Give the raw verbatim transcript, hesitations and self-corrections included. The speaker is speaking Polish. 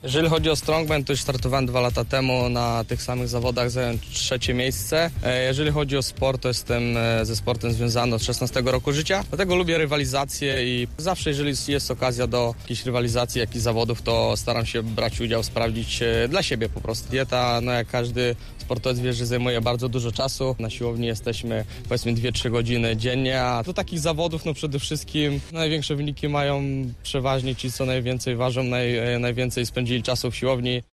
Jeżeli chodzi o strongman, to już startowałem dwa lata temu na tych samych zawodach, zająłem trzecie miejsce. Jeżeli chodzi o sport, to jestem ze sportem związany od szesnastego roku życia. Dlatego lubię rywalizację i zawsze, jeżeli jest okazja do jakiejś rywalizacji, jakichś zawodów, to staram się brać udział, sprawdzić dla siebie po prostu. Dieta, no jak każdy sportowiec wie, że zajmuje bardzo dużo czasu. Na siłowni jesteśmy powiedzmy dwie trzy godziny dziennie, a do takich zawodów no przede wszystkim największe wyniki mają przeważnie ci, co najwięcej ważą, naj, najwięcej spędzili czasu w siłowni.